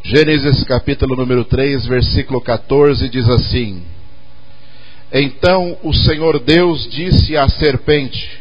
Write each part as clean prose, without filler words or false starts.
Gênesis capítulo número 3, versículo 14, diz assim: Então o Senhor Deus disse à serpente: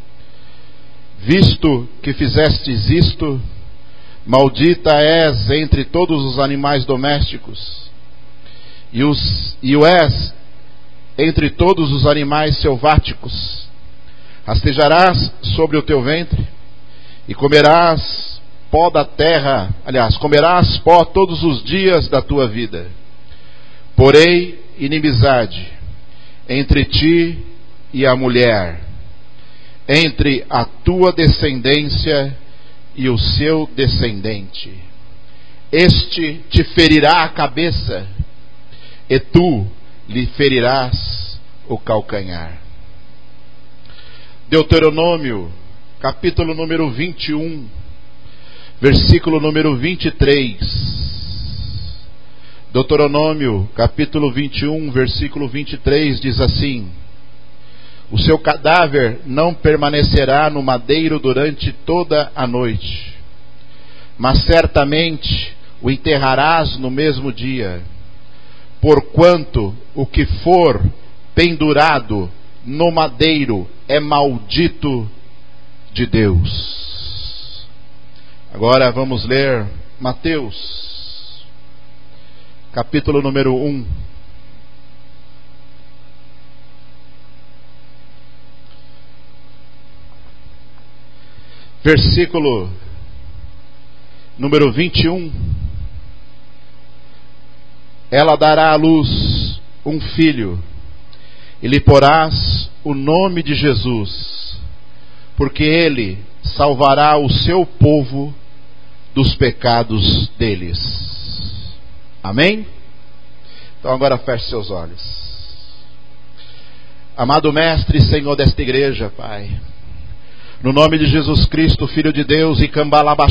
Visto que fizestes isto, maldita és entre todos os animais domésticos, e o és entre todos os animais selváticos. Rastejarás sobre o teu ventre, e comerás pó da terra, comerás pó todos os dias da tua vida. Porém, inimizade entre ti e a mulher, entre a tua descendência e o seu descendente. Este te ferirá a cabeça, e tu lhe ferirás o calcanhar. Deuteronômio, capítulo número 21, versículo número 23. Deuteronômio, capítulo 21, versículo 23, diz assim: O seu cadáver não permanecerá no madeiro durante toda a noite, mas certamente o enterrarás no mesmo dia, porquanto o que for pendurado no madeiro é maldito de Deus. Agora vamos ler Mateus, capítulo número 1. Versículo número 21. Ela dará à luz um filho, e lhe porás o nome de Jesus, porque ele salvará o seu povo dos pecados deles. Amém? Então agora feche seus olhos. Amado Mestre e Senhor desta igreja, Pai, no nome de Jesus Cristo, Filho de Deus, e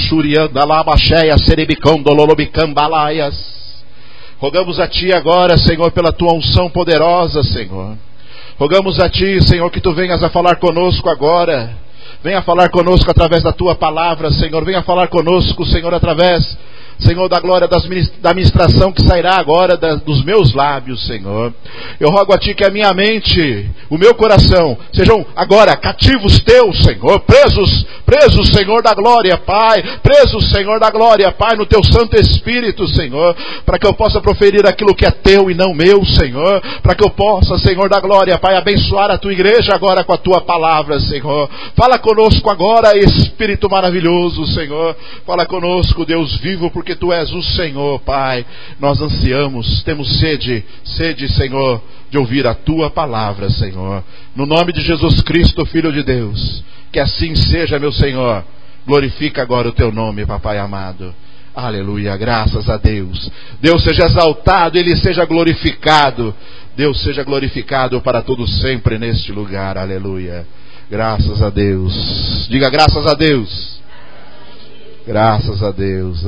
rogamos a Ti agora, Senhor, pela Tua unção poderosa, Senhor. Rogamos a Ti, Senhor, que Tu venhas a falar conosco agora. Venha falar conosco através da Tua palavra, Senhor. Venha falar conosco, Senhor, através, Senhor, da glória da ministração que sairá agora dos meus lábios, Senhor. Eu rogo a Ti que a minha mente, o meu coração, sejam agora cativos Teus, Senhor. Presos, Senhor da glória, Pai. Presos, Senhor da glória, Pai, no Teu Santo Espírito, Senhor. Para que eu possa proferir aquilo que é Teu e não meu, Senhor. Para que eu possa, Senhor da glória, Pai, abençoar a Tua igreja agora com a Tua palavra, Senhor. Fala conosco agora, Espírito maravilhoso, Senhor. Fala conosco, Deus vivo, porque Tu és o Senhor, Pai. Nós ansiamos, temos sede, Senhor, de ouvir a Tua palavra, Senhor. No nome de Jesus Cristo, Filho de Deus. Que assim seja, meu Senhor. Glorifica agora o Teu nome, Papai amado. Aleluia, graças a Deus. Deus seja exaltado, Ele seja glorificado. Deus seja glorificado para todo sempre neste lugar. Aleluia. Graças a Deus. Diga graças a Deus. Graças a Deus.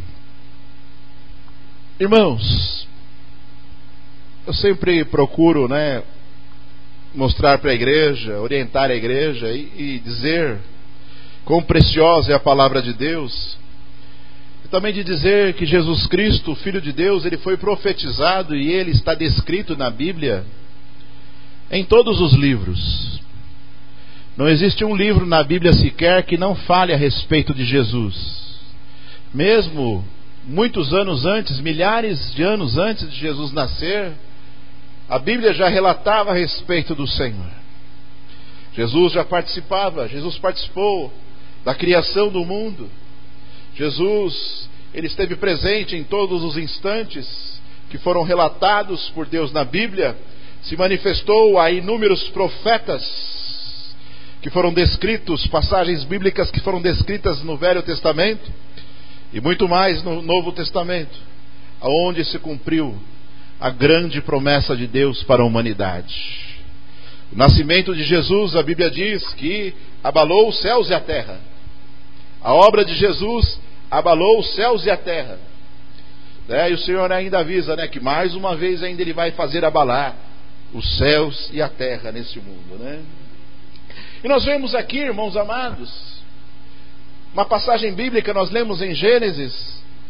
Irmãos, eu sempre procuro, mostrar para a igreja, orientar a igreja e dizer quão preciosa é a palavra de Deus. E também de dizer que Jesus Cristo, Filho de Deus, Ele foi profetizado e Ele está descrito na Bíblia em todos os livros. Não existe um livro na Bíblia sequer que não fale a respeito de Jesus. Mesmo muitos anos antes, milhares de anos antes de Jesus nascer, a Bíblia já relatava a respeito do Senhor. Jesus participou da criação do mundo. Jesus, Ele esteve presente em todos os instantes que foram relatados por Deus na Bíblia. Se manifestou a inúmeros profetas que foram descritos, passagens bíblicas que foram descritas no Velho Testamento e muito mais no Novo Testamento, aonde se cumpriu a grande promessa de Deus para a humanidade. O nascimento de Jesus, a Bíblia diz que abalou os céus e a terra. A obra de Jesus abalou os céus e a terra. E o Senhor ainda avisa, que mais uma vez ainda Ele vai fazer abalar os céus e a terra nesse mundo, E nós vemos aqui, irmãos amados, uma passagem bíblica, nós lemos em Gênesis,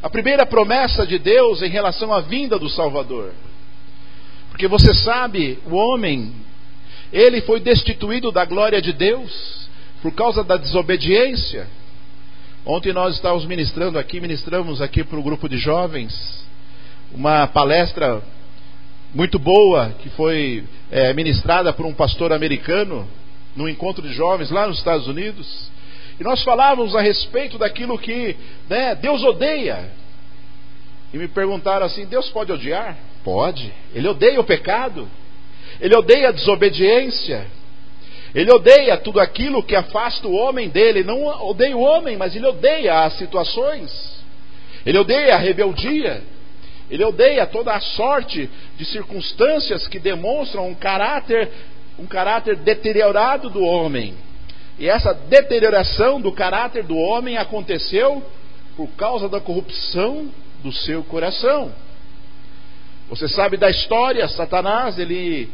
A primeira promessa de Deus em relação à vinda do Salvador. Porque você sabe, o homem, ele foi destituído da glória de Deus por causa da desobediência. Ontem nós estávamos ministramos aqui para o grupo de jovens, uma palestra muito boa, que foi ministrada por um pastor americano, num encontro de jovens lá nos Estados Unidos. E nós falávamos a respeito daquilo que Deus odeia. E me perguntaram assim, Deus pode odiar? Pode. Ele odeia o pecado. Ele odeia a desobediência. Ele odeia tudo aquilo que afasta o homem dele. Não odeia o homem, mas ele odeia as situações. Ele odeia a rebeldia. Ele odeia toda a sorte de circunstâncias que demonstram um caráter deteriorado do homem. E essa deterioração do caráter do homem aconteceu por causa da corrupção do seu coração. Você sabe da história, Satanás, ele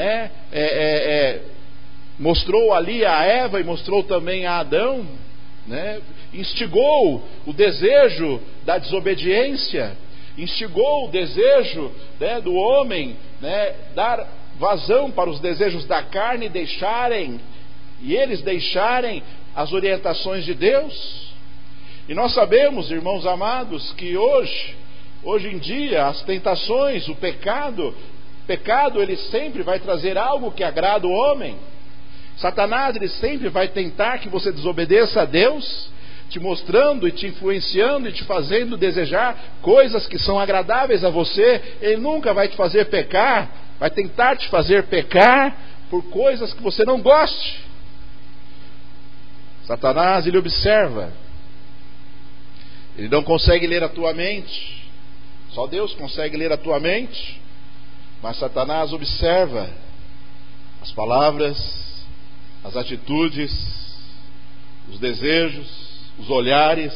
mostrou ali a Eva e mostrou também a Adão, instigou o desejo da desobediência, instigou o desejo do homem dar vazão para os desejos da carne e eles deixarem as orientações de Deus. E nós sabemos, irmãos amados, que hoje em dia as tentações, o pecado ele sempre vai trazer algo que agrada o homem. Satanás, ele sempre vai tentar que você desobedeça a Deus, te mostrando e te influenciando e te fazendo desejar coisas que são agradáveis a você. Ele nunca vai te fazer pecar, vai tentar te fazer pecar por coisas que você não goste. Satanás, ele observa. Ele não consegue ler a tua mente. Só Deus consegue ler a tua mente. Mas Satanás observa as palavras, as atitudes, os desejos, os olhares.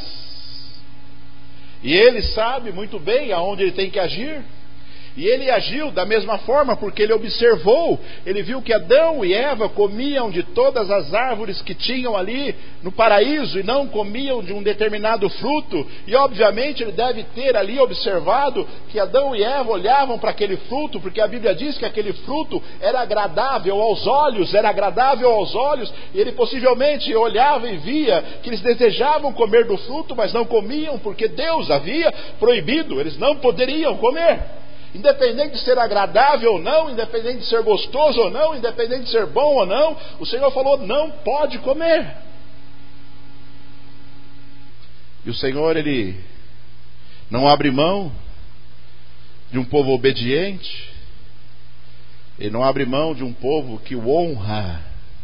E ele sabe muito bem aonde ele tem que agir. E ele agiu da mesma forma, porque ele observou, ele viu que Adão e Eva comiam de todas as árvores que tinham ali no paraíso, e não comiam de um determinado fruto. E obviamente ele deve ter ali observado que Adão e Eva olhavam para aquele fruto, porque a Bíblia diz que aquele fruto era agradável aos olhos, e ele possivelmente olhava e via que eles desejavam comer do fruto, mas não comiam, porque Deus havia proibido, eles não poderiam comer. Independente de ser agradável ou não, independente de ser gostoso ou não, independente de ser bom ou não, o Senhor falou, não pode comer. E o Senhor, ele não abre mão de um povo obediente, ele não abre mão de um povo que o honra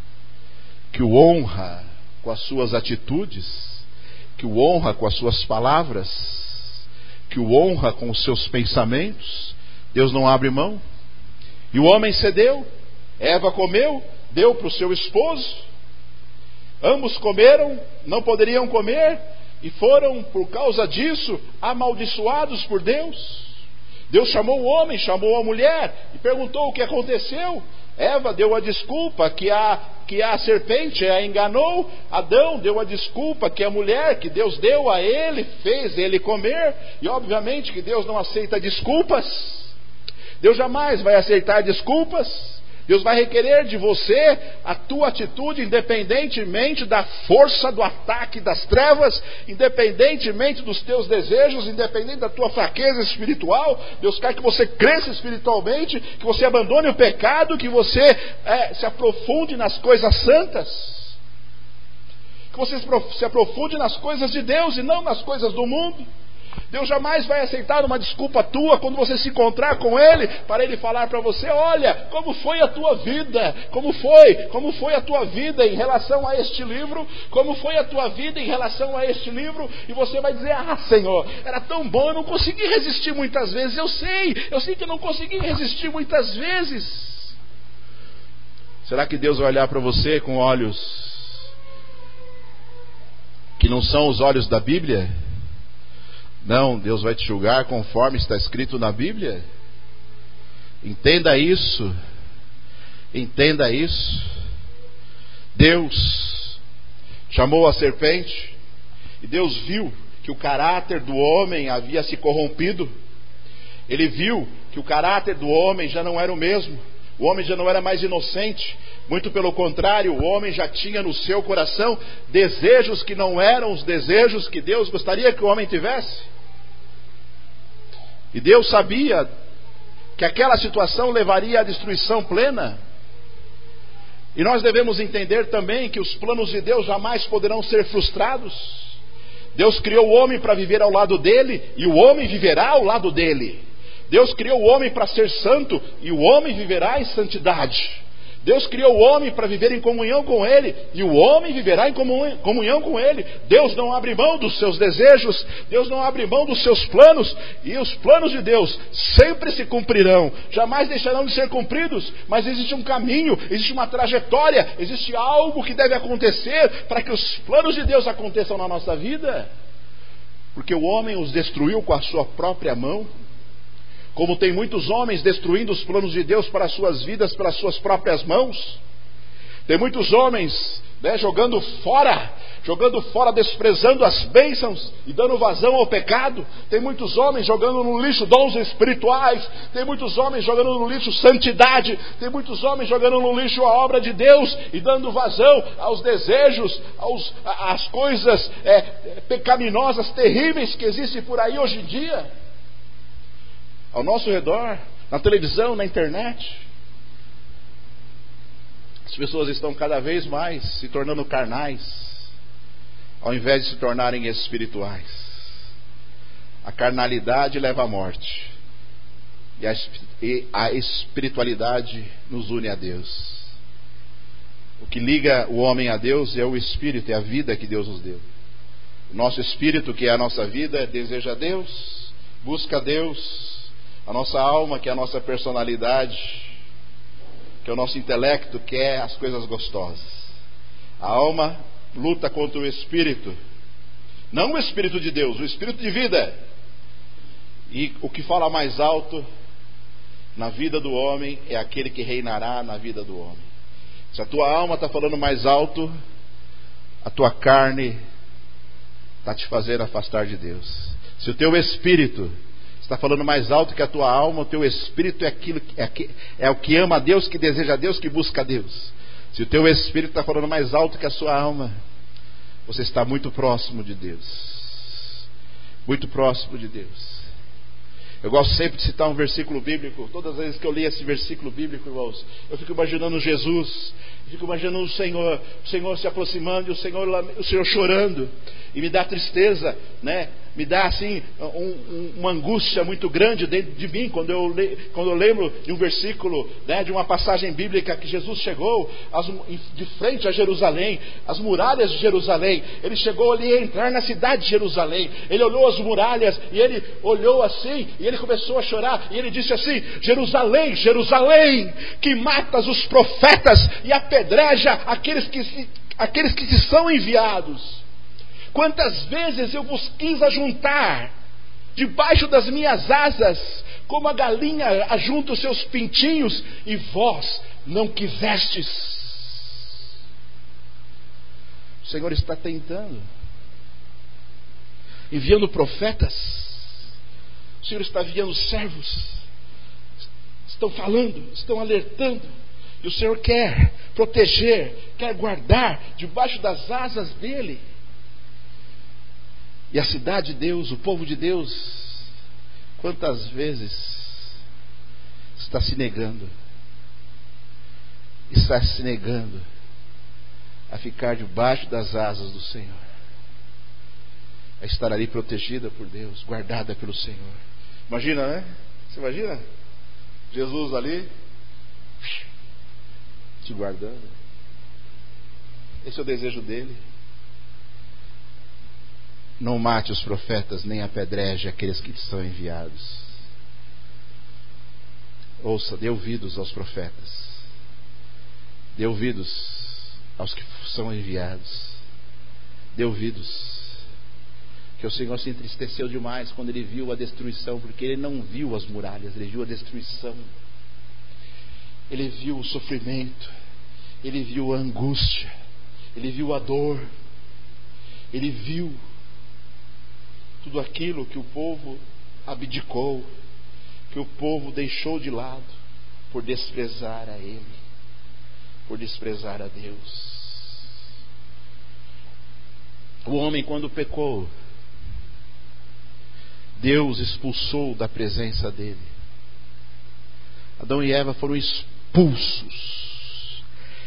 com as suas atitudes, que o honra com as suas palavras, que o honra com os seus pensamentos. Deus não abre mão. E o homem cedeu. Eva comeu, deu para o seu esposo. Ambos comeram, não poderiam comer, e foram, por causa disso, amaldiçoados por Deus. Deus chamou o homem, chamou a mulher, e perguntou o que aconteceu. Eva deu a desculpa que a serpente a enganou. Adão deu a desculpa que a mulher que Deus deu a ele fez ele comer. E obviamente que Deus não aceita desculpas. Deus jamais vai aceitar desculpas. Deus vai requerer de você a tua atitude, independentemente da força do ataque das trevas, independentemente dos teus desejos, independente da tua fraqueza espiritual. Deus quer que você cresça espiritualmente, que você abandone o pecado, que você se aprofunde nas coisas santas, que você se aprofunde nas coisas de Deus e não nas coisas do mundo. Deus jamais vai aceitar uma desculpa tua quando você se encontrar com Ele, para Ele falar para você, olha, como foi a tua vida, como foi a tua vida em relação a este livro, como foi a tua vida em relação a este livro, e você vai dizer, Senhor, era tão bom, eu não consegui resistir muitas vezes, eu sei que eu não consegui resistir muitas vezes. Será que Deus vai olhar para você com olhos que não são os olhos da Bíblia? Não, Deus vai te julgar conforme está escrito na Bíblia. Entenda isso. Entenda isso. Deus chamou a serpente e Deus viu que o caráter do homem havia se corrompido. Ele viu que o caráter do homem já não era o mesmo. O homem já não era mais inocente. Muito pelo contrário, o homem já tinha no seu coração desejos que não eram os desejos que Deus gostaria que o homem tivesse. E Deus sabia que aquela situação levaria à destruição plena. E nós devemos entender também que os planos de Deus jamais poderão ser frustrados. Deus criou o homem para viver ao lado dele, e o homem viverá ao lado dele. Deus criou o homem para ser santo, e o homem viverá em santidade. Deus criou o homem para viver em comunhão com Ele, e o homem viverá em comunhão com Ele. Deus não abre mão dos seus desejos, Deus não abre mão dos seus planos, e os planos de Deus sempre se cumprirão, jamais deixarão de ser cumpridos, mas existe um caminho, existe uma trajetória, existe algo que deve acontecer para que os planos de Deus aconteçam na nossa vida, porque o homem os destruiu com a sua própria mão. Como tem muitos homens destruindo os planos de Deus para as suas vidas, pelas suas próprias mãos. Tem muitos homens, jogando fora, desprezando as bênçãos e dando vazão ao pecado. Tem muitos homens jogando no lixo dons espirituais. Tem muitos homens jogando no lixo santidade. Tem muitos homens jogando no lixo a obra de Deus e dando vazão aos desejos, às coisas pecaminosas, terríveis que existem por aí hoje em dia. Ao nosso redor, na televisão, na internet. As pessoas estão cada vez mais se tornando carnais, ao invés de se tornarem espirituais. A carnalidade leva à morte, e a espiritualidade nos une a Deus. O que liga o homem a Deus é o Espírito, é a vida que Deus nos deu. O nosso Espírito, que é a nossa vida, deseja Deus, busca Deus. A nossa alma, que é a nossa personalidade, que é o nosso intelecto, quer as coisas gostosas. A alma luta contra o Espírito, não o Espírito de Deus, o Espírito de vida. E o que fala mais alto na vida do homem é aquele que reinará na vida do homem. Se a tua alma está falando mais alto, a tua carne está te fazendo afastar de Deus. Se o teu Espírito está falando mais alto que a tua alma, o teu espírito é o que ama a Deus, que deseja a Deus, que busca a Deus. Se o teu espírito está falando mais alto que a sua alma, você está muito próximo de Deus. Muito próximo de Deus. Eu gosto sempre de citar um versículo bíblico. Todas as vezes que eu li esse versículo bíblico, irmãos, eu fico imaginando Jesus, fico imaginando o Senhor se aproximando, e o Senhor chorando, e me dá tristeza, me dá assim uma angústia muito grande dentro de mim quando eu lembro de um versículo, de uma passagem bíblica que Jesus chegou de frente a Jerusalém, as muralhas de Jerusalém. Ele chegou ali a entrar na cidade de Jerusalém. Ele olhou as muralhas e ele olhou assim e ele começou a chorar e ele disse assim: Jerusalém, Jerusalém, que matas os profetas e apedreja aqueles que te são enviados. Quantas vezes eu vos quis ajuntar debaixo das minhas asas, como a galinha ajunta os seus pintinhos, e vós não quisestes. O Senhor está tentando, enviando profetas. O Senhor está enviando servos, estão falando, estão alertando. E o Senhor quer proteger, quer guardar debaixo das asas dEle. E a cidade de Deus, o povo de Deus, quantas vezes está se negando a ficar debaixo das asas do Senhor, a estar ali protegida por Deus, guardada pelo Senhor. Imagina, né? Você imagina? Jesus ali te guardando. Esse é o desejo dele. Não mate os profetas, nem apedreje aqueles que te são enviados. Ouça, dê ouvidos aos profetas, dê ouvidos aos que são enviados, dê ouvidos. Que o Senhor se entristeceu demais quando Ele viu a destruição, porque Ele não viu as muralhas, Ele viu a destruição. Ele viu o sofrimento, Ele viu a angústia, Ele viu a dor, Ele viu tudo aquilo que o povo abdicou, que o povo deixou de lado, por desprezar a Ele, por desprezar a Deus. O homem, quando pecou, Deus expulsou da presença dele. Adão e Eva foram expulsos.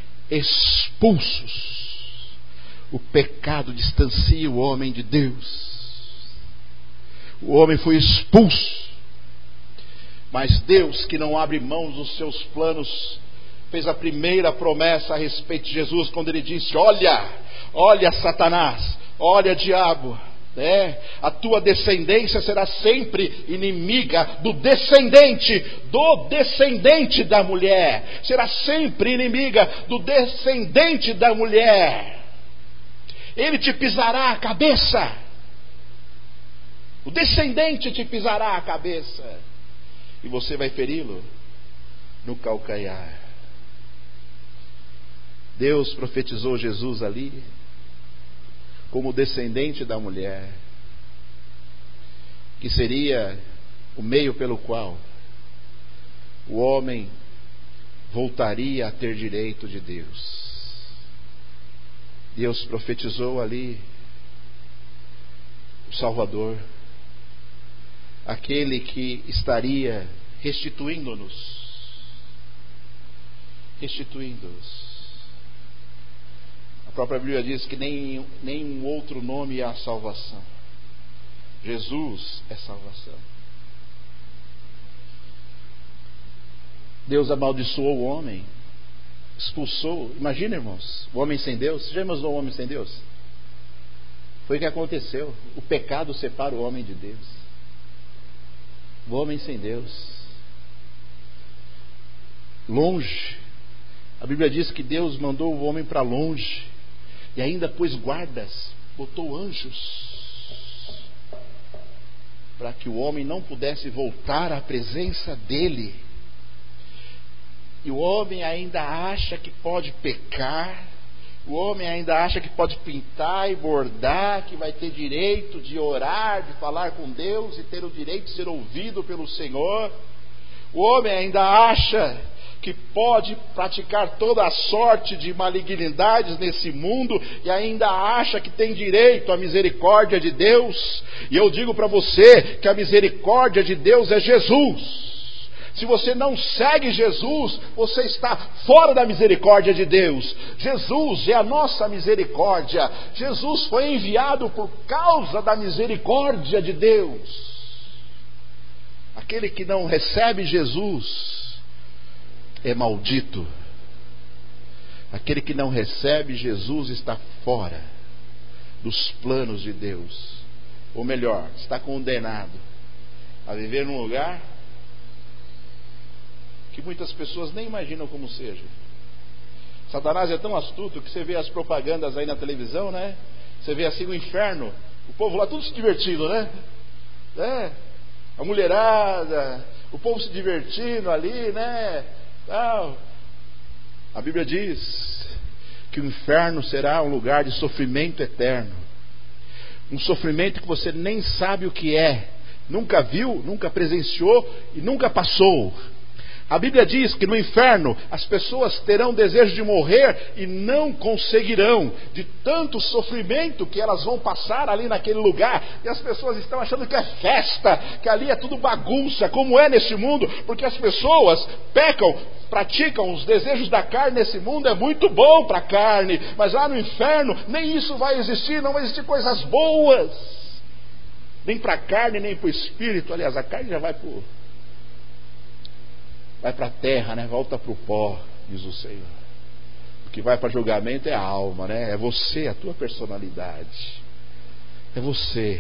O pecado distancia o homem de Deus. O homem foi expulso. Mas Deus, que não abre mão dos seus planos, fez a primeira promessa a respeito de Jesus, quando ele disse: olha Satanás, olha diabo, a tua descendência será sempre inimiga do descendente da mulher. Será sempre inimiga do descendente da mulher. Ele te pisará a cabeça. O descendente te pisará a cabeça. E você vai feri-lo no calcanhar. Deus profetizou Jesus ali como descendente da mulher, que seria o meio pelo qual o homem voltaria a ter direito de Deus. Deus profetizou ali o Salvador, aquele que estaria restituindo-nos. A própria Bíblia diz que nenhum outro nome há salvação. Jesus é salvação. Deus amaldiçoou o homem, expulsou. Imagina, irmãos, o homem sem Deus. Você já imaginou o homem sem Deus? Foi o que aconteceu. O pecado separa o homem de Deus. O homem sem Deus, longe. A Bíblia diz que Deus mandou o homem para longe e ainda pôs guardas, botou anjos, para que o homem não pudesse voltar à presença dele. E o homem ainda acha que pode pecar, o homem ainda acha que pode pintar e bordar, que vai ter direito de orar, de falar com Deus e ter o direito de ser ouvido pelo Senhor. O homem ainda acha que pode praticar toda a sorte de malignidades nesse mundo e ainda acha que tem direito à misericórdia de Deus. E eu digo para você que a misericórdia de Deus é Jesus. Se você não segue Jesus, você está fora da misericórdia de Deus. Jesus é a nossa misericórdia. Jesus foi enviado por causa da misericórdia de Deus. Aquele que não recebe Jesus é maldito. Aquele que não recebe Jesus está fora dos planos de Deus. Ou melhor, está condenado a viver num lugar que muitas pessoas nem imaginam como seja. Satanás é tão astuto que você vê as propagandas aí na televisão, né? Você vê assim o inferno, o povo lá tudo se divertindo, né? A mulherada, o povo se divertindo ali, né? A Bíblia diz que o inferno será um lugar de sofrimento eterno. Um sofrimento que você nem sabe o que é, nunca viu, nunca presenciou e nunca passou. A Bíblia diz que no inferno as pessoas terão desejo de morrer e não conseguirão, de tanto sofrimento que elas vão passar ali naquele lugar. E as pessoas estão achando que é festa, que ali é tudo bagunça, como é nesse mundo, porque as pessoas pecam, praticam os desejos da carne nesse mundo. É muito bom para a carne, mas lá no inferno nem isso vai existir, não vai existir coisas boas, nem para a carne, nem para o espírito. Aliás, a carne já vai para a terra, né? Volta para o pó, diz o Senhor. O que vai para julgamento é a alma, né? É você, a tua personalidade. É você.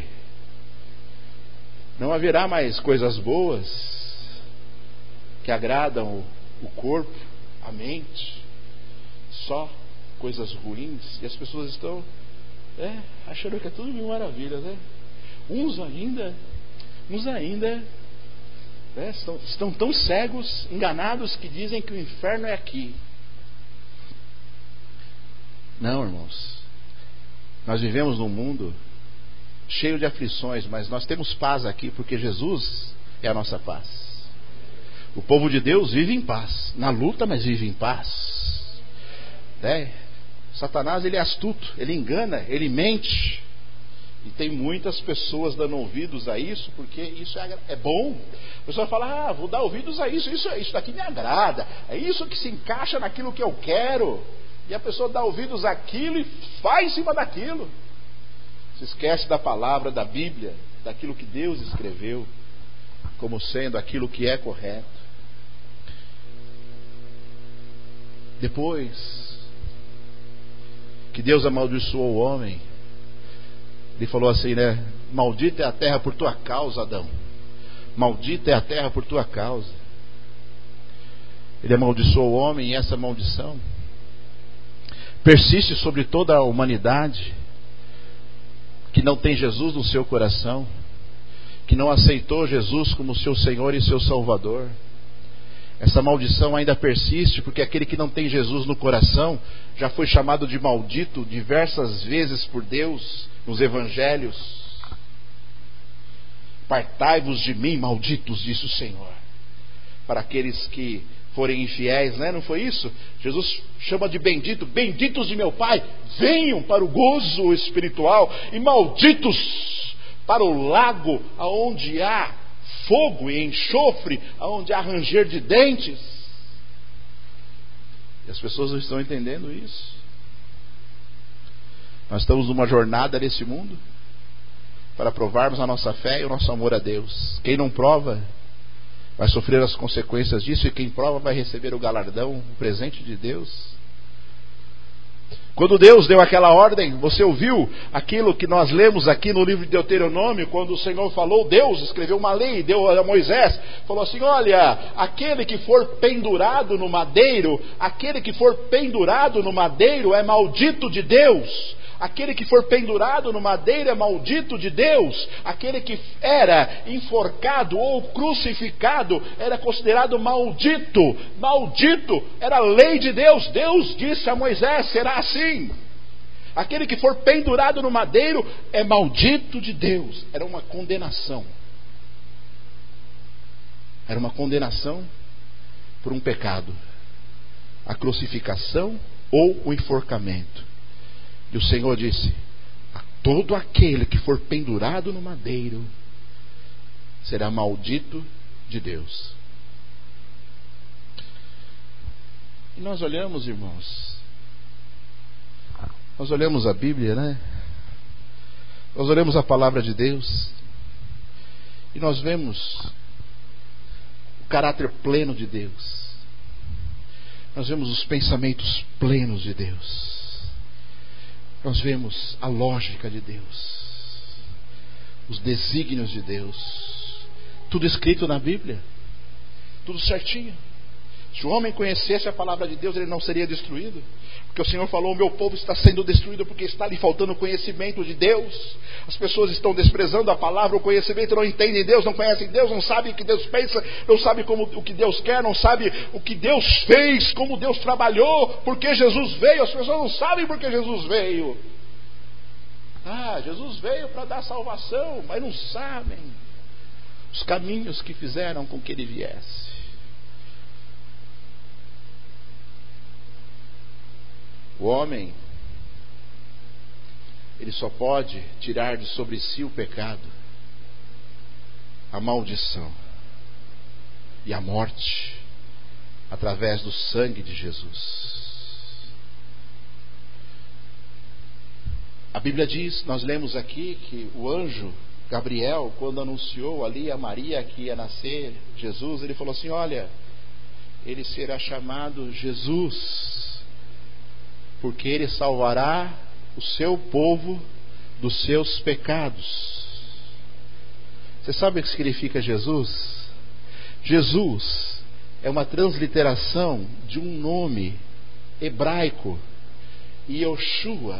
Não haverá mais coisas boas que agradam o corpo, a mente. Só coisas ruins. E as pessoas estão achando que é tudo mil maravilhas, né? Uns ainda estão tão cegos, enganados, que dizem que o inferno é aqui. Não, irmãos. Nós vivemos num mundo cheio de aflições, mas nós temos paz aqui, porque Jesus é a nossa paz. O povo de Deus vive em paz, na luta, mas vive em paz. Satanás, ele é astuto, ele engana, ele mente. E tem muitas pessoas dando ouvidos a isso, porque isso é bom. A pessoa fala, vou dar ouvidos a isso daqui me agrada, é isso que se encaixa naquilo que eu quero. E a pessoa dá ouvidos àquilo e faz em cima daquilo. Se esquece da palavra, da Bíblia, daquilo que Deus escreveu, como sendo aquilo que é correto. Depois que Deus amaldiçoou o homem, ele falou assim, maldita é a terra por tua causa, Adão. Maldita é a terra por tua causa. Ele amaldiçoou o homem, e essa maldição persiste sobre toda a humanidade que não tem Jesus no seu coração, que não aceitou Jesus como seu Senhor e seu Salvador. Essa maldição ainda persiste, porque aquele que não tem Jesus no coração já foi chamado de maldito diversas vezes por Deus nos evangelhos. Apartai-vos de mim, malditos, disse o Senhor, para aqueles que forem infiéis, não foi isso? Jesus chama de bendito, benditos de meu Pai, venham para o gozo espiritual, e malditos para o lago aonde há fogo e enxofre, aonde há ranger de dentes. E as pessoas não estão entendendo isso. Nós estamos numa jornada nesse mundo para provarmos a nossa fé e o nosso amor a Deus. Quem não prova vai sofrer as consequências disso, e quem prova vai receber o galardão, o presente de Deus. Quando Deus deu aquela ordem, você ouviu aquilo que nós lemos aqui no livro de Deuteronômio, quando o Senhor falou, Deus escreveu uma lei, deu a Moisés, falou assim, olha, aquele que for pendurado no madeiro, é maldito de Deus. Aquele que for pendurado no madeiro é maldito de Deus. Aquele que era enforcado ou crucificado era considerado maldito. Maldito era a lei de Deus. Deus disse a Moisés, será assim. Aquele que for pendurado no madeiro é maldito de Deus. Era uma condenação. Era uma condenação por um pecado. A crucificação ou o enforcamento. E o Senhor disse, a todo aquele que for pendurado no madeiro será maldito de Deus. E nós olhamos, irmãos, nós olhamos a Bíblia, nós olhamos a palavra de Deus, e nós vemos o caráter pleno de Deus. Nós vemos os pensamentos plenos de Deus. Nós vemos a lógica de Deus, os desígnios de Deus, tudo escrito na Bíblia, tudo certinho. Se o homem conhecesse a palavra de Deus, ele não seria destruído, porque o Senhor falou, o meu povo está sendo destruído porque está lhe faltando conhecimento de Deus. As pessoas estão desprezando a palavra, o conhecimento, não entendem Deus, não conhecem Deus, não sabem o que Deus pensa, não sabem o que Deus quer, não sabem o que Deus fez, como Deus trabalhou, porque Jesus veio. As pessoas não sabem porque Jesus veio. Jesus veio para dar salvação, mas não sabem os caminhos que fizeram com que Ele viesse. O homem, ele só pode tirar de sobre si o pecado, a maldição e a morte através do sangue de Jesus. A Bíblia diz, nós lemos aqui, que o anjo Gabriel, quando anunciou ali a Maria que ia nascer Jesus, ele falou assim, olha, ele será chamado Jesus, porque ele salvará o seu povo dos seus pecados. Você sabe o que significa Jesus? Jesus é uma transliteração de um nome hebraico, Yoshua.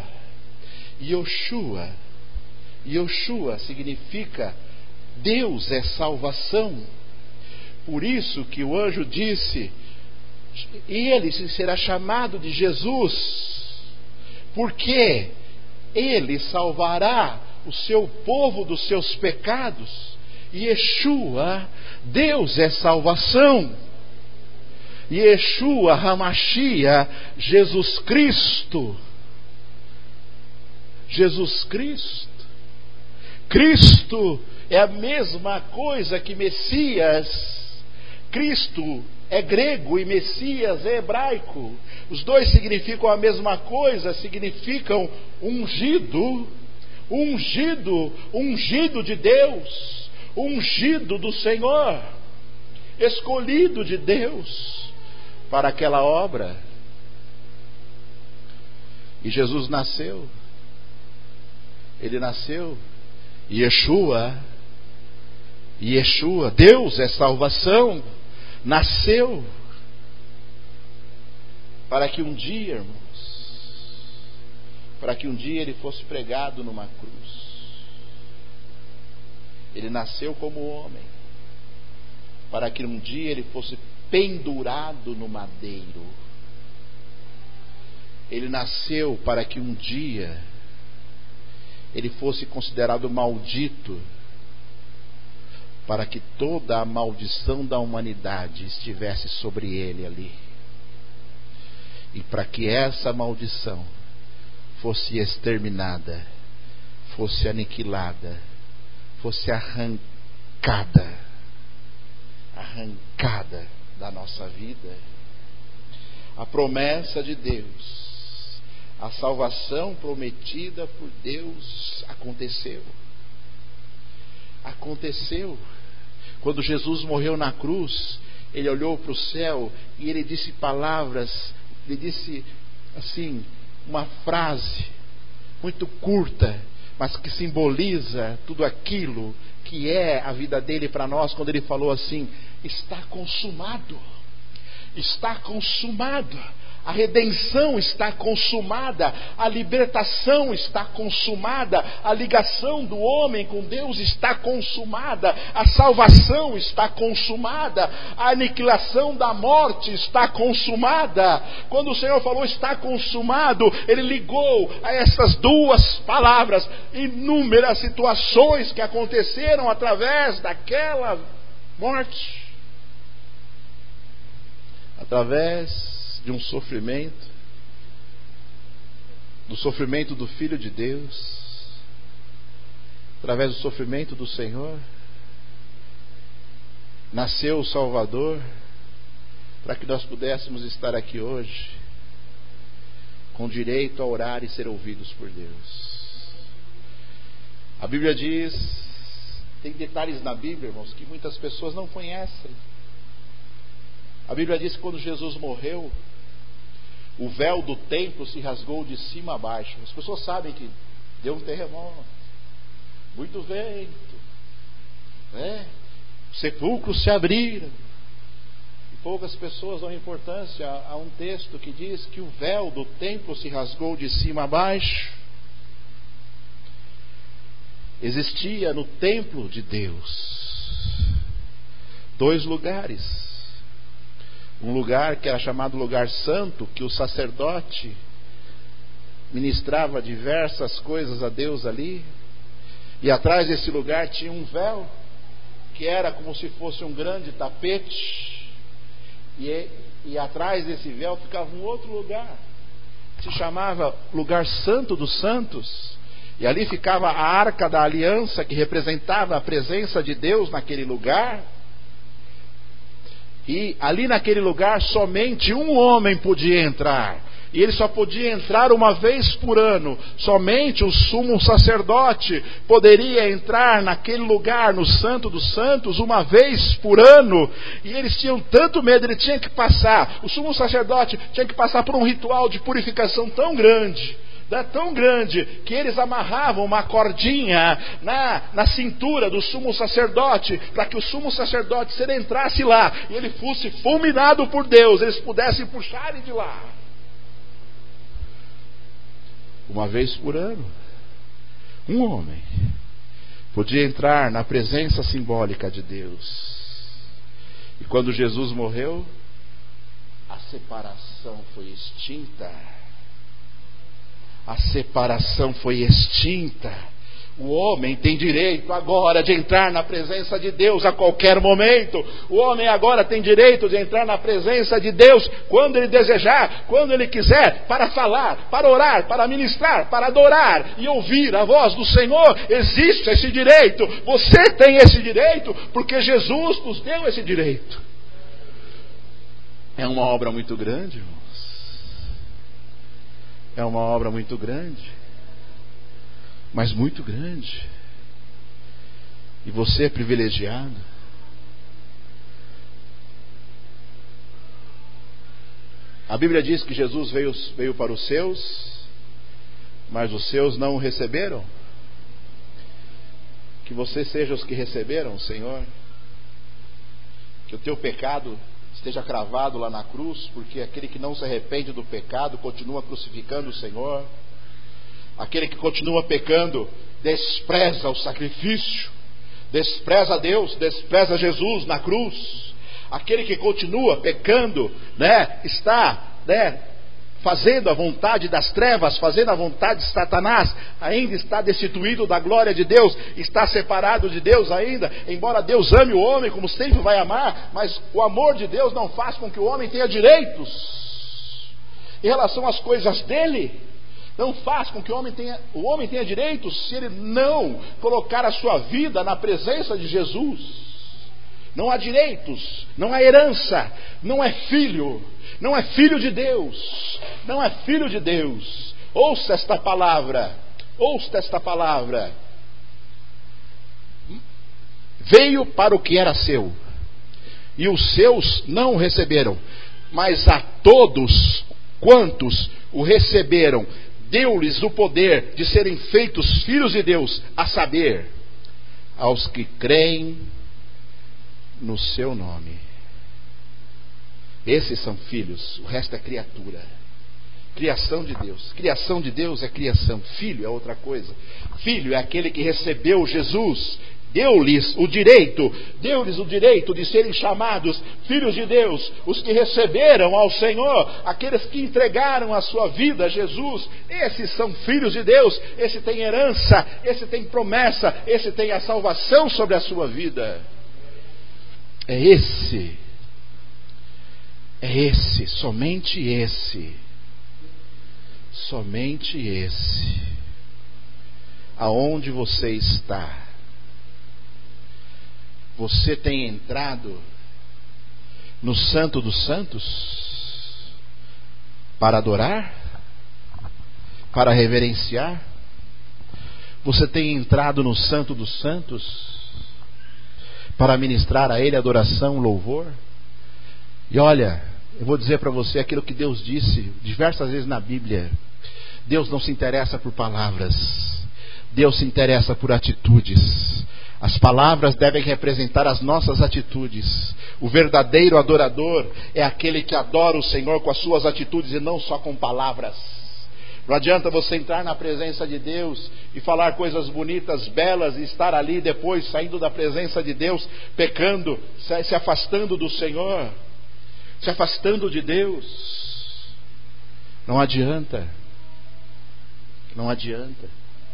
Yoshua significa Deus é salvação. Por isso que o anjo disse, ele será chamado de Jesus, porque ele salvará o seu povo dos seus pecados. Yeshua, Deus é salvação. Yeshua HaMashiach, Jesus Cristo. Jesus Cristo. Cristo é a mesma coisa que Messias. Cristo é grego e Messias é hebraico. Os dois significam a mesma coisa, significam ungido, ungido, ungido de Deus, ungido do Senhor, escolhido de Deus para aquela obra. E Jesus nasceu. Ele nasceu. Yeshua, Deus é salvação, nasceu para que um dia, irmãos, para que um dia ele fosse pregado numa cruz. Ele nasceu como homem, para que um dia ele fosse pendurado no madeiro. Ele nasceu para que um dia ele fosse considerado maldito, para que toda a maldição da humanidade estivesse sobre ele ali. E para que essa maldição fosse exterminada, fosse aniquilada, fosse arrancada da nossa vida. A promessa de Deus, a salvação prometida por Deus aconteceu. Aconteceu. Quando Jesus morreu na cruz, ele olhou para o céu e ele disse palavras, ele disse assim, uma frase muito curta, mas que simboliza tudo aquilo que é a vida dele para nós, quando ele falou assim: está consumado. Está consumado. A redenção está consumada, a libertação está consumada, a ligação do homem com Deus está consumada, a salvação está consumada, a aniquilação da morte está consumada. Quando o Senhor falou está consumado, Ele ligou a essas duas palavras inúmeras situações que aconteceram através daquela morte, através de um sofrimento, do sofrimento do Filho de Deus, através do sofrimento do Senhor, nasceu o Salvador, para que nós pudéssemos estar aqui hoje, com direito a orar e ser ouvidos por Deus. A Bíblia diz, tem detalhes na Bíblia, irmãos, que muitas pessoas não conhecem. A Bíblia diz que quando Jesus morreu, o véu do templo se rasgou de cima a baixo. As pessoas sabem que deu um terremoto, muito vento, né? Sepulcros se abriram. E poucas pessoas dão importância a um texto que diz que o véu do templo se rasgou de cima a baixo. Existia no templo de Deus dois lugares. Um lugar que era chamado lugar santo, que o sacerdote ministrava diversas coisas a Deus ali. E atrás desse lugar tinha um véu, que era como se fosse um grande tapete. E atrás desse véu ficava um outro lugar, que se chamava lugar santo dos santos. E ali ficava a arca da aliança, que representava a presença de Deus naquele lugar. E ali naquele lugar somente um homem podia entrar. E ele só podia entrar uma vez por ano. Somente o sumo sacerdote poderia entrar naquele lugar, no Santo dos Santos, uma vez por ano. E eles tinham tanto medo, ele tinha que passar. O sumo sacerdote tinha que passar por um ritual de purificação tão grande, tão grande, que eles amarravam uma cordinha na cintura do sumo sacerdote, para que o sumo sacerdote, se ele entrasse lá e ele fosse fulminado por Deus, eles pudessem puxar ele de lá. Uma vez por ano, um homem podia entrar na presença simbólica de Deus. E quando Jesus morreu, a separação foi extinta. A separação foi extinta. O homem tem direito agora de entrar na presença de Deus a qualquer momento. O homem agora tem direito de entrar na presença de Deus quando ele desejar, quando ele quiser, para falar, para orar, para ministrar, para adorar e ouvir a voz do Senhor. Existe esse direito. Você tem esse direito porque Jesus nos deu esse direito. É uma obra muito grande, irmãos. É uma obra muito grande. Mas muito grande. E você é privilegiado. A Bíblia diz que Jesus veio para os seus, mas os seus não o receberam. Que você seja os que receberam, Senhor. Que o teu pecado esteja cravado lá na cruz, porque aquele que não se arrepende do pecado continua crucificando o Senhor. Aquele que continua pecando despreza o sacrifício, despreza Deus, despreza Jesus na cruz. Aquele que continua pecando, está, fazendo a vontade das trevas, fazendo a vontade de Satanás, ainda está destituído da glória de Deus, está separado de Deus ainda, embora Deus ame o homem como sempre vai amar, mas o amor de Deus não faz com que o homem tenha direitos em relação às coisas dele. Não faz com que o homem tenha direitos se ele não colocar a sua vida na presença de Jesus. Não há direitos, não há herança, não é filho de Deus, não é filho de Deus. Ouça esta palavra. Veio para o que era seu, e os seus não o receberam, mas a todos quantos o receberam, deu-lhes o poder de serem feitos filhos de Deus, a saber, aos que creem no seu nome. Esses são filhos, o resto é criatura. Criação de Deus. Criação de Deus é criação. Filho é outra coisa. Filho é aquele que recebeu Jesus. Deu-lhes o direito de serem chamados filhos de Deus, os que receberam ao Senhor, aqueles que entregaram a sua vida a Jesus. Esses são filhos de Deus. Esse tem herança, esse tem promessa, esse tem a salvação sobre a sua vida. É esse, somente esse, aonde você está. Você tem entrado no Santo dos Santos para adorar, para reverenciar? Você tem entrado no Santo dos Santos para ministrar a Ele adoração, louvor? E olha, eu vou dizer para você aquilo que Deus disse diversas vezes na Bíblia. Deus não se interessa por palavras, Deus se interessa por atitudes. As palavras devem representar as nossas atitudes. O verdadeiro adorador é aquele que adora o Senhor com as suas atitudes e não só com palavras. Não adianta você entrar na presença de Deus e falar coisas bonitas, belas, e estar ali depois, saindo da presença de Deus, pecando, se afastando do Senhor, se afastando de Deus. Não adianta. Não adianta.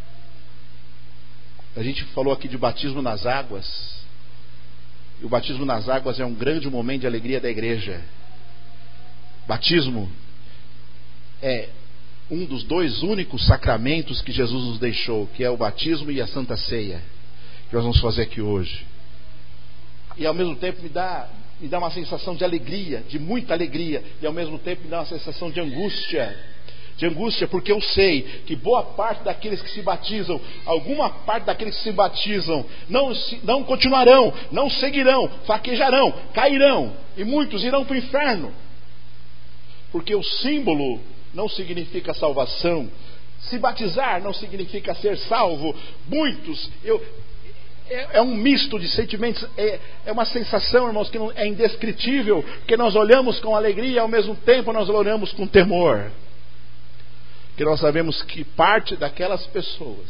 A gente falou aqui de batismo nas águas. E o batismo nas águas é um grande momento de alegria da igreja. Batismo é um dos dois únicos sacramentos que Jesus nos deixou, que é o batismo e a Santa Ceia, que nós vamos fazer aqui hoje. E ao mesmo tempo me dá uma sensação de alegria, de muita alegria, e ao mesmo tempo me dá uma sensação de angústia, porque eu sei que boa parte daqueles que se batizam, alguma parte daqueles que se batizam, não continuarão, não seguirão, fraquejarão, cairão, e muitos irão para o inferno, porque o símbolo não significa salvação, se batizar não significa ser salvo. Muitos, é um misto de sentimentos, é uma sensação, irmãos, que é indescritível, porque nós olhamos com alegria e ao mesmo tempo nós olhamos com temor. Que nós sabemos que parte daquelas pessoas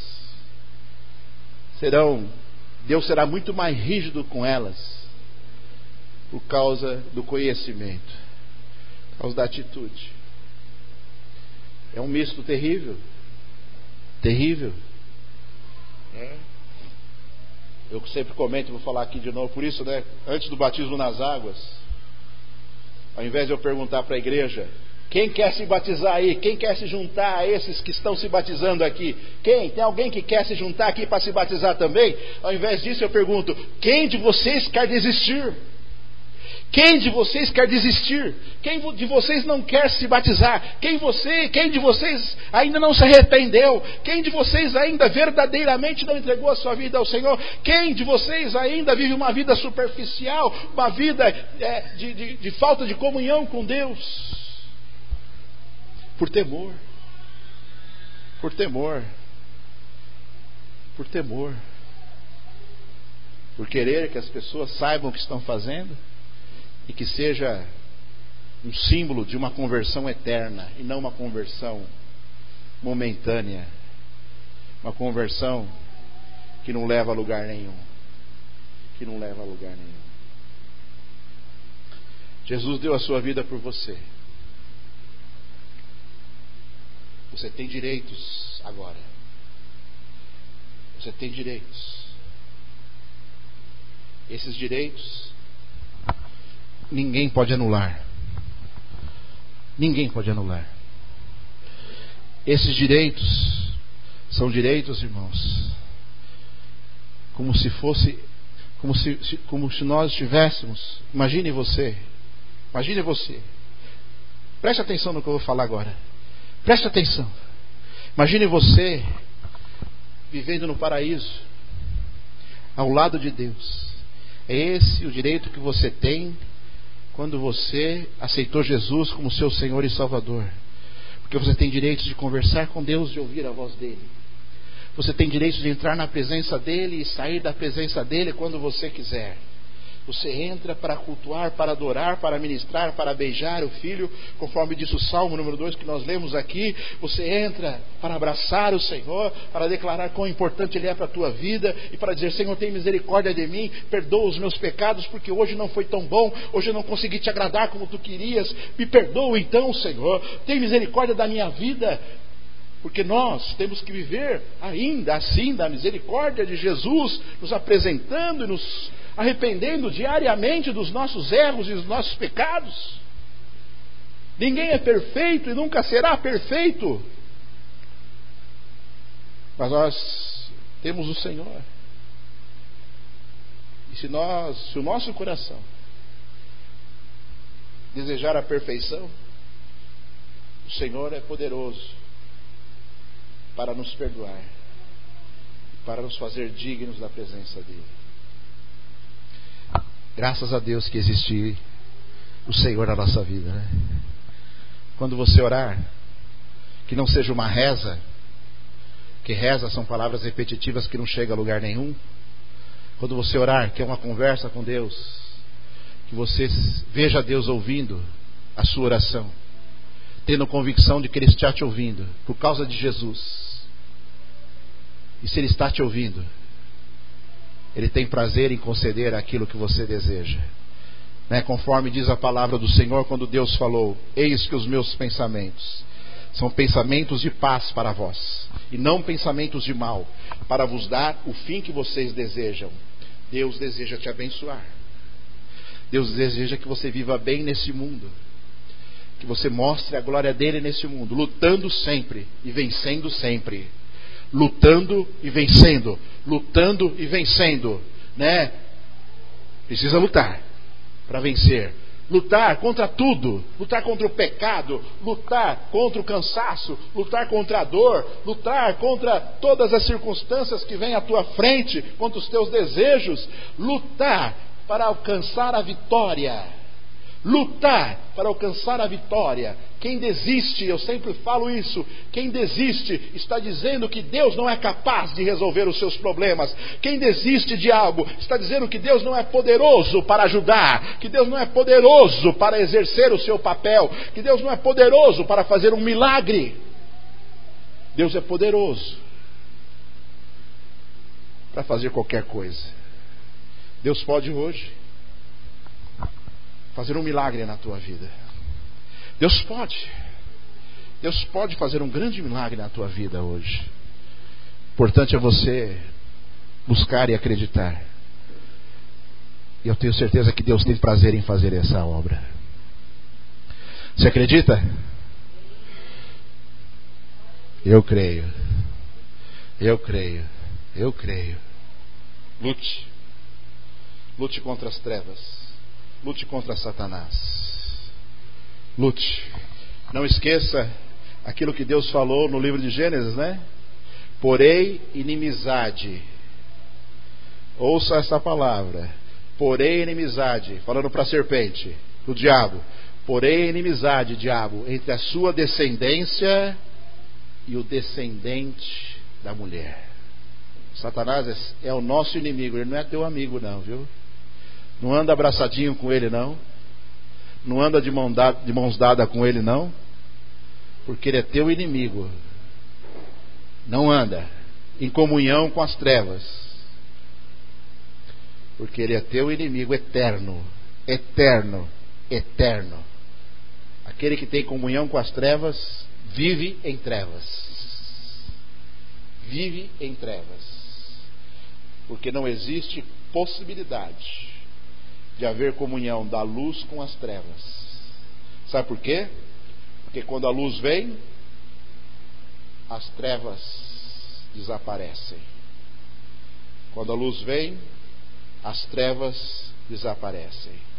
Deus será muito mais rígido com elas por causa do conhecimento, por causa da atitude. É um misto terrível. Eu sempre comento, vou falar aqui de novo, por isso, né? Antes do batismo nas águas, ao invés de eu perguntar para a igreja: quem quer se batizar aí? Quem quer se juntar a esses que estão se batizando aqui? Quem? Tem alguém que quer se juntar aqui para se batizar também? Ao invés disso eu pergunto: quem de vocês quer desistir? Quem de vocês quer desistir? Quem de vocês não quer se batizar? Quem de vocês ainda não se arrependeu? Quem de vocês ainda verdadeiramente não entregou a sua vida ao Senhor? Quem de vocês ainda vive uma vida superficial, uma vida de falta de comunhão com Deus? Por temor, por querer que as pessoas saibam o que estão fazendo e que seja um símbolo de uma conversão eterna e não uma conversão momentânea, uma conversão que não leva a lugar nenhum, Jesus deu a sua vida por você. Você tem direitos agora. Você tem direitos. Esses direitos ninguém pode anular. Ninguém pode anular. Esses direitos são direitos, irmãos, como se nós estivéssemos. Imagine você. Preste atenção no que eu vou falar agora. Preste atenção. Imagine você vivendo no paraíso, ao lado de Deus. É esse o direito que você tem quando você aceitou Jesus como seu Senhor e Salvador. Porque você tem direito de conversar com Deus, de ouvir a voz dele. Você tem direito de entrar na presença dele e sair da presença dele quando você quiser. Você entra para cultuar, para adorar, para ministrar, para beijar o Filho, conforme diz o Salmo número 2 que nós lemos aqui. Você entra para abraçar o Senhor, para declarar quão importante Ele é para a tua vida e para dizer: Senhor, tem misericórdia de mim, perdoa os meus pecados, porque hoje não foi tão bom, hoje eu não consegui te agradar como tu querias. Me perdoa então, Senhor, tem misericórdia da minha vida. Porque nós temos que viver ainda assim da misericórdia de Jesus, nos apresentando e nos arrependendo diariamente dos nossos erros e dos nossos pecados. Ninguém é perfeito e nunca será perfeito. Mas nós temos o Senhor. E se o nosso coração desejar a perfeição, o Senhor é poderoso para nos perdoar, para nos fazer dignos da presença dele. Graças a Deus que existe o Senhor na nossa vida, né? Quando você orar, que não seja uma reza, que reza são palavras repetitivas que não chegam a lugar nenhum. Quando você orar, que é uma conversa com Deus, que você veja Deus ouvindo a sua oração, tendo convicção de que Ele está te ouvindo por causa de Jesus. E se Ele está te ouvindo, Ele tem prazer em conceder aquilo que você deseja, né? Conforme diz a palavra do Senhor, quando Deus falou: eis que os meus pensamentos são pensamentos de paz para vós, e não pensamentos de mal, para vos dar o fim que vocês desejam. Deus deseja te abençoar. Deus deseja que você viva bem nesse mundo, que você mostre a glória dele nesse mundo, lutando sempre e vencendo sempre. Lutando e vencendo, né? Precisa lutar para vencer. Lutar contra tudo, lutar contra o pecado, lutar contra o cansaço, lutar contra a dor, lutar contra todas as circunstâncias que vêm à tua frente, contra os teus desejos, lutar para alcançar a vitória. Lutar para alcançar a vitória. Quem desiste, eu sempre falo isso, quem desiste está dizendo que Deus não é capaz de resolver os seus problemas. Quem desiste de algo está dizendo que Deus não é poderoso para ajudar, que Deus não é poderoso para exercer o seu papel, que Deus não é poderoso para fazer um milagre. Deus é poderoso para fazer qualquer coisa. Deus pode hoje fazer um milagre na tua vida. Deus pode fazer um grande milagre na tua vida hoje. Importante é você buscar e acreditar. E eu tenho certeza que Deus tem prazer em fazer essa obra. Você acredita? Eu creio. Eu creio. Eu creio. Lute. Lute contra as trevas. Lute contra Satanás. Lute. Não esqueça aquilo que Deus falou no livro de Gênesis, né? Porém, inimizade. Ouça essa palavra. Porém, inimizade. Falando para a serpente, do diabo. Porém, inimizade, diabo, entre a sua descendência e o descendente da mulher. Satanás é o nosso inimigo. Ele não é teu amigo não, viu? Não anda abraçadinho com ele não. Não anda de mãos dadas com ele não. Porque ele é teu inimigo. Não anda em comunhão com as trevas. Porque ele é teu inimigo eterno. Eterno. Eterno. Aquele que tem comunhão com as trevas vive em trevas. Vive em trevas. Porque não existe possibilidade de haver comunhão da luz com as trevas. Sabe por quê? Porque quando a luz vem, as trevas desaparecem. Quando a luz vem, as trevas desaparecem.